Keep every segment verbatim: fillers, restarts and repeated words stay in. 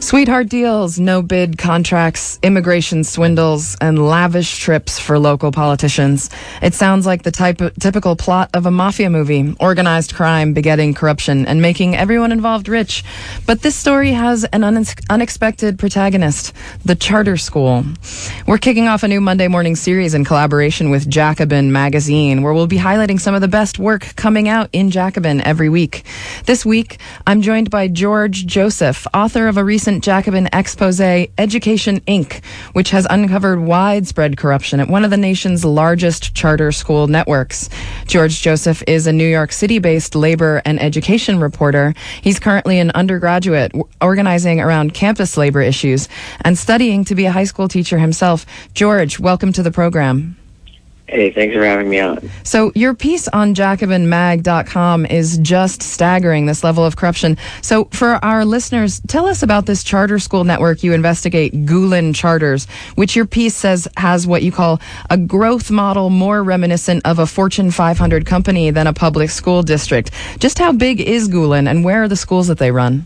Sweetheart deals, no-bid contracts, immigration swindles, and lavish trips for local politicians. It sounds like the type of, typical plot of a mafia movie, organized crime begetting corruption and making everyone involved rich. But this story has an un- unexpected protagonist, the charter school. We're kicking off a new Monday morning series in collaboration with Jacobin Magazine, where we'll be highlighting some of the best work coming out in Jacobin every week. This week, I'm joined by George Joseph, author of a recent Jacobin expose, Education Incorporated, which has uncovered widespread corruption at one of the nation's largest charter school networks. George Joseph is a New York City-based labor and education reporter. He's currently an undergraduate organizing around campus labor issues and studying to be a high school teacher himself. George, welcome to the program. Hey, thanks for having me on. So your piece on Jacobin Mag dot com is just staggering, this level of corruption. So for our listeners, tell us about this charter school network you investigate, Gulen Charters, which your piece says has what you call a growth model more reminiscent of a Fortune five hundred company than a public school district. Just how big is Gulen, and where are the schools that they run?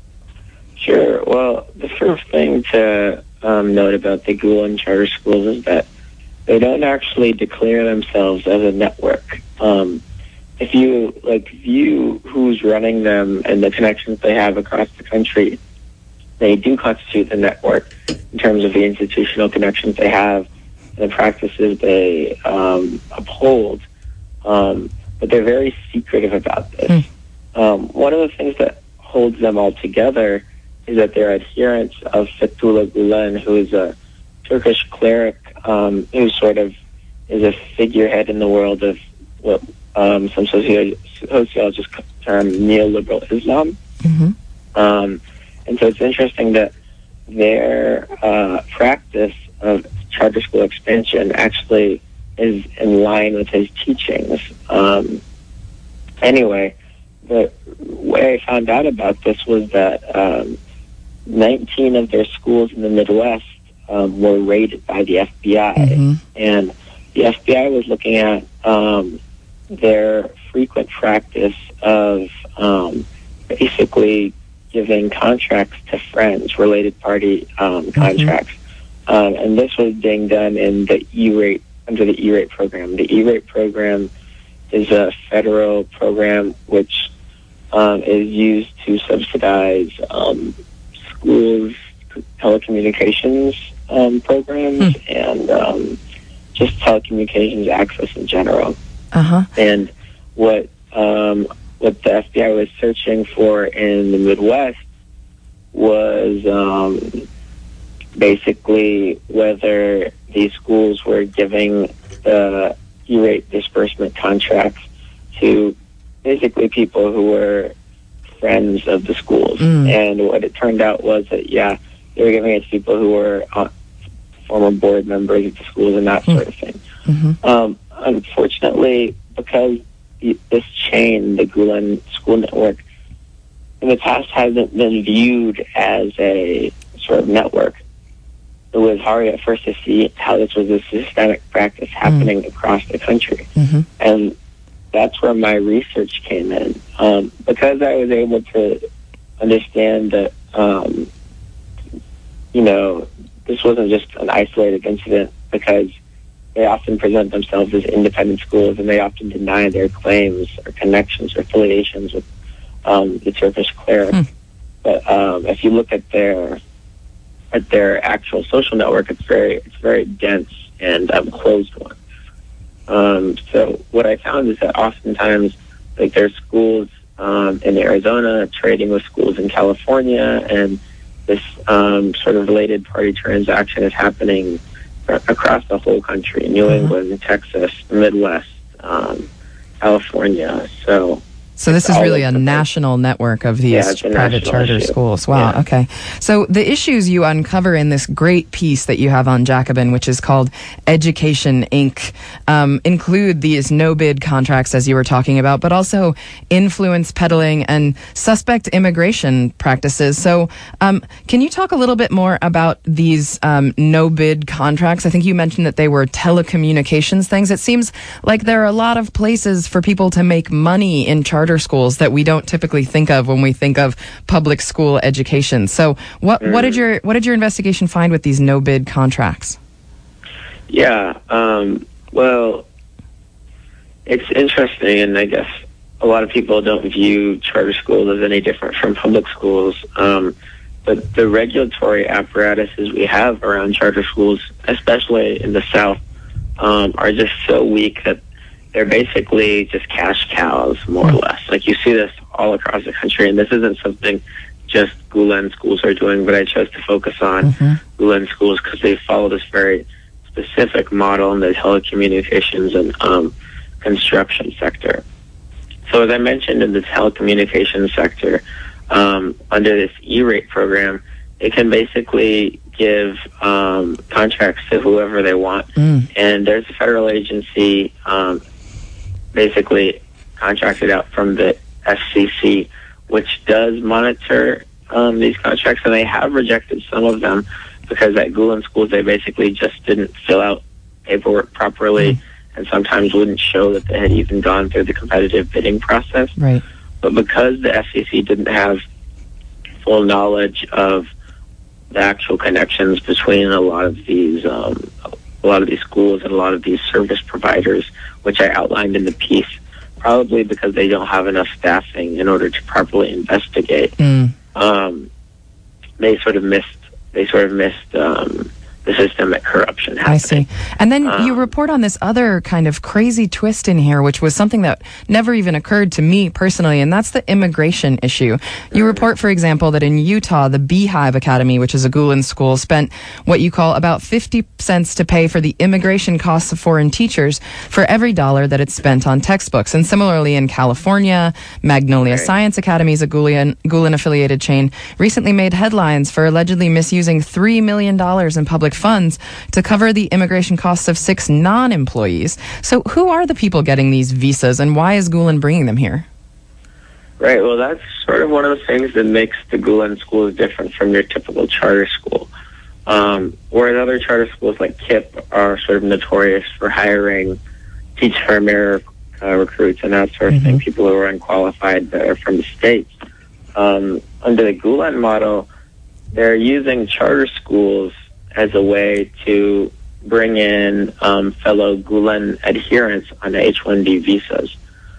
Sure. Well, the first thing to um, note about the Gulen charter schools is that they don't actually declare themselves as a network. Um, if you like view who's running them and the connections they have across the country, they do constitute the network in terms of the institutional connections they have and the practices they um, uphold. Um, but they're very secretive about this. Mm. Um, one of the things that holds them all together is that they're adherents of Fethullah Gulen, who is a Turkish cleric um, who sort of is a figurehead in the world of what um, some socio- sociologists term neoliberal Islam. Mm-hmm. Um, and so it's interesting that their uh, practice of charter school expansion actually is in line with his teachings. Um, anyway, the way I found out about this was that um, nineteen of their schools in the Midwest Um, were raided by the F B I, mm-hmm. and the F B I was looking at um, their frequent practice of um, basically giving contracts to friends, related party um, mm-hmm. contracts, um, and this was being done in the E-rate under the E-rate program. The E-rate program is a federal program which um, is used to subsidize um, schools' telecommunications Um, programs hmm. and um, just telecommunications access in general. Uh-huh. And what um, what the F B I was searching for in the Midwest was um, basically whether these schools were giving the E-rate disbursement contracts to basically people who were friends of the schools. Mm. And what it turned out was that, yeah, they were giving it to people who were uh, former board members of the schools and that sort of thing. Mm-hmm. Um, unfortunately, because this chain, the Gulen School Network, in the past hasn't been viewed as a sort of network, it was hard at first to see how this was a systemic practice happening mm-hmm. across the country. Mm-hmm. And that's where my research came in. Um, because I was able to understand that, um, you know, this wasn't just an isolated incident, because they often present themselves as independent schools and they often deny their claims or connections or affiliations with um, the Turkish cleric. Hmm. But um, if you look at their at their actual social network, it's very it's very dense and um, closed one. Um, so what I found is that oftentimes, like, there's schools um, in Arizona trading with schools in California, and this um, sort of related party transaction is happening across the whole country, New mm-hmm. England, Texas, the Midwest, um, California. So So this is really a national network of these yeah, private charter issue. schools. Wow, yeah. okay. So the issues you uncover in this great piece that you have on Jacobin, which is called Education Incorporated, um, include these no-bid contracts, as you were talking about, but also influence peddling and suspect immigration practices. So um, can you talk a little bit more about these um, no-bid contracts? I think you mentioned that they were telecommunications things. It seems like there are a lot of places for people to make money in charter charter schools that we don't typically think of when we think of public school education. So what, mm. what did your what did your investigation find with these no-bid contracts? Yeah, um, well, it's interesting, and I guess a lot of people don't view charter schools as any different from public schools. Um, but the regulatory apparatuses we have around charter schools, especially in the South, um, are just so weak that they're basically just cash cows, more or less. Like, you see this all across the country, and this isn't something just Gulen schools are doing, but I chose to focus on mm-hmm. Gulen schools because they follow this very specific model in the telecommunications and um, construction sector. So as I mentioned, in the telecommunications sector, um, under this E-rate program, they can basically give um, contracts to whoever they want. Mm. And there's a federal agency um, basically contracted out from the F C C, which does monitor um, these contracts, and they have rejected some of them because at Gulen schools, they basically just didn't fill out paperwork properly. Mm. And sometimes wouldn't show that they had even gone through the competitive bidding process. Right. But because the F C C didn't have full knowledge of the actual connections between a lot of these, um, a lot of these schools and a lot of these service providers, which I outlined in the piece, probably because they don't have enough staffing in order to properly investigate, mm. um, they sort of missed. They sort of missed. Um, the systemic corruption happening. I see. And then um, you report on this other kind of crazy twist in here, which was something that never even occurred to me personally, and that's the immigration issue. You report, for example, that in Utah, the Beehive Academy, which is a Gulen school, spent what you call about fifty cents to pay for the immigration costs of foreign teachers for every dollar that it spent on textbooks. And similarly in California, Magnolia right. Science Academy is a Gulen, Gulen-affiliated chain, recently made headlines for allegedly misusing three million dollars in public funds to cover the immigration costs of six non-employees. So who are the people getting these visas, and why is Gulen bringing them here? Right, well, that's sort of one of the things that makes the Gulen schools different from your typical charter school. Um, whereas other charter schools like K I P are sort of notorious for hiring Teach for America uh, recruits and that sort of mm-hmm. thing, people who are unqualified that are from the States. Um, under the Gulen model, they're using charter schools as a way to bring in um, fellow Gulen adherents on H one B visas.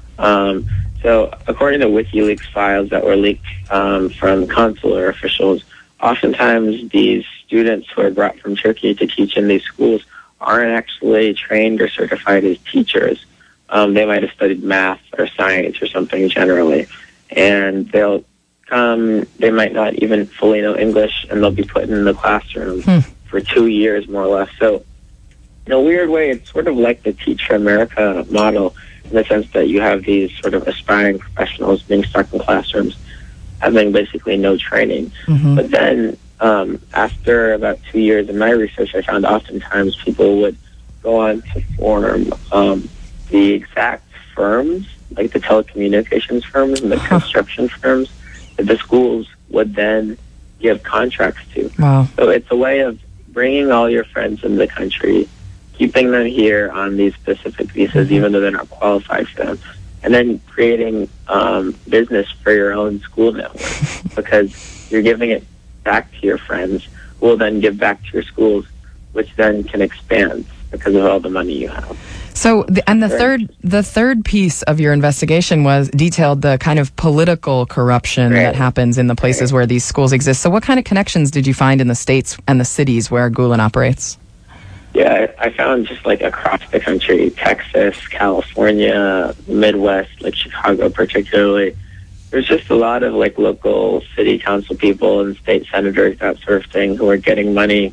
Um, so according to WikiLeaks files that were leaked um, from consular officials, oftentimes these students who are brought from Turkey to teach in these schools aren't actually trained or certified as teachers. Um, they might have studied math or science or something generally, and they'll come, they might not even fully know English, and they'll be put in the classroom hmm. for two years, more or less. So, in a weird way, it's sort of like the Teach for America model in the sense that you have these sort of aspiring professionals being stuck in classrooms, having basically no training. Mm-hmm. But then, um, after about two years in my research, I found oftentimes people would go on to form um, the exact firms, like the telecommunications firms and the huh. construction firms, that the schools would then give contracts to. Wow. So it's a way of bringing all your friends in the country, keeping them here on these specific visas, mm-hmm. even though they're not qualified for them, and then creating um, business for your own school network because you're giving it back to your friends who will then give back to your schools, which then can expand because of all the money you have. So, the, and the third, the third piece of your investigation was detailed the kind of political corruption right. that happens in the places right. where these schools exist. So, what kind of connections did you find in the states and the cities where Gulen operates? Yeah, I found just like across the country, Texas, California, Midwest, like Chicago particularly. There's just a lot of like local city council people and state senators, that sort of thing, who are getting money.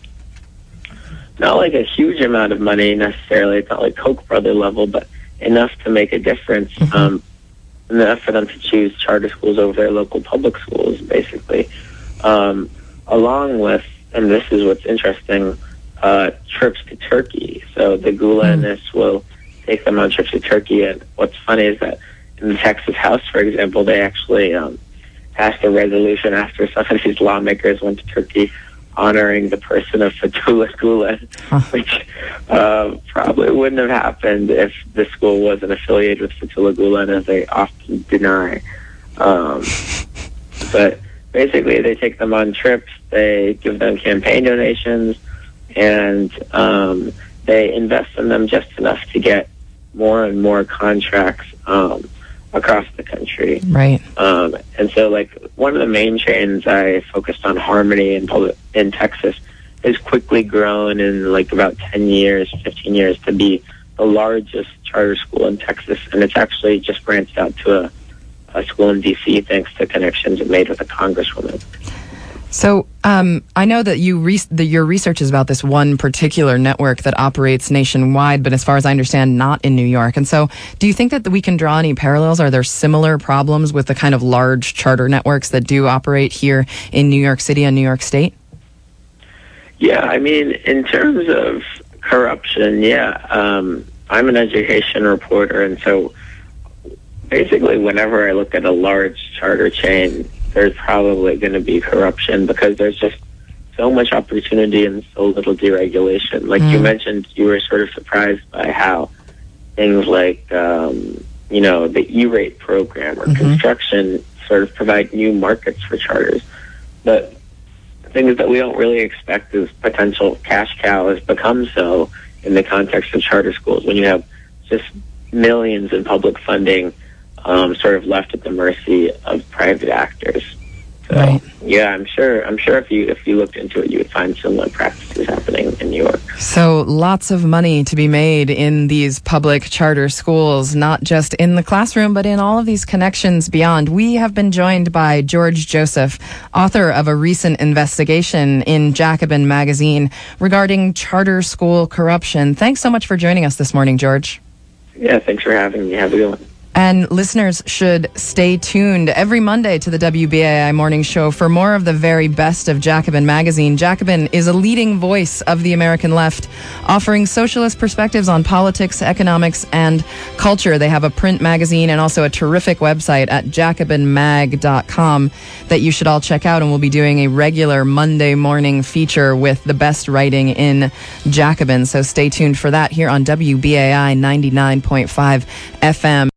Not like a huge amount of money necessarily. It's not like Koch brother level, but enough to make a difference. Mm-hmm. Um, enough for them to choose charter schools over their local public schools, basically. Um, along with, and this is what's interesting, uh, trips to Turkey. So the Gulenists mm-hmm. will take them on trips to Turkey. And what's funny is that in the Texas House, for example, they actually um, passed a resolution after some of these lawmakers went to Turkey honoring the person of Fethullah Gulen, huh. which uh, probably wouldn't have happened if the school wasn't affiliated with Fethullah Gulen, as they often deny. Um, but basically, they take them on trips, they give them campaign donations, and um, they invest in them just enough to get more and more contracts um, across the country. Right. Um, and so, like, one of the main chains I focused on, Harmony in, in Texas, has quickly grown in, like, about ten years, fifteen years to be the largest charter school in Texas. And it's actually just branched out to a, a school in D C thanks to connections it made with a congresswoman. So um, I know that you re- the, your research is about this one particular network that operates nationwide, but as far as I understand, not in New York. And so do you think that we can draw any parallels? Are there similar problems with the kind of large charter networks that do operate here in New York City and New York State? Yeah, I mean, in terms of corruption, yeah. Um, I'm an education reporter, and so basically whenever I look at a large charter chain, there's probably going to be corruption because there's just so much opportunity and so little deregulation. Like mm. you mentioned, you were sort of surprised by how things like, um, you know, the E-rate program or mm-hmm. construction sort of provide new markets for charters. But things that we don't really expect as potential cash cows become so in the context of charter schools when you have just millions in public funding Um, sort of left at the mercy of private actors. So, right. yeah, I'm sure. I'm sure if you if you looked into it, you would find similar practices happening in New York. So, lots of money to be made in these public charter schools, not just in the classroom, but in all of these connections beyond. We have been joined by George Joseph, author of a recent investigation in Jacobin Magazine regarding charter school corruption. Thanks so much for joining us this morning, George. Yeah, thanks for having me. Have a good one. And listeners should stay tuned every Monday to the W B A I Morning Show for more of the very best of Jacobin Magazine. Jacobin is a leading voice of the American left, offering socialist perspectives on politics, economics, and culture. They have a print magazine and also a terrific website at jacobin mag dot com that you should all check out. And we'll be doing a regular Monday morning feature with the best writing in Jacobin. So stay tuned for that here on W B A I ninety-nine point five F M.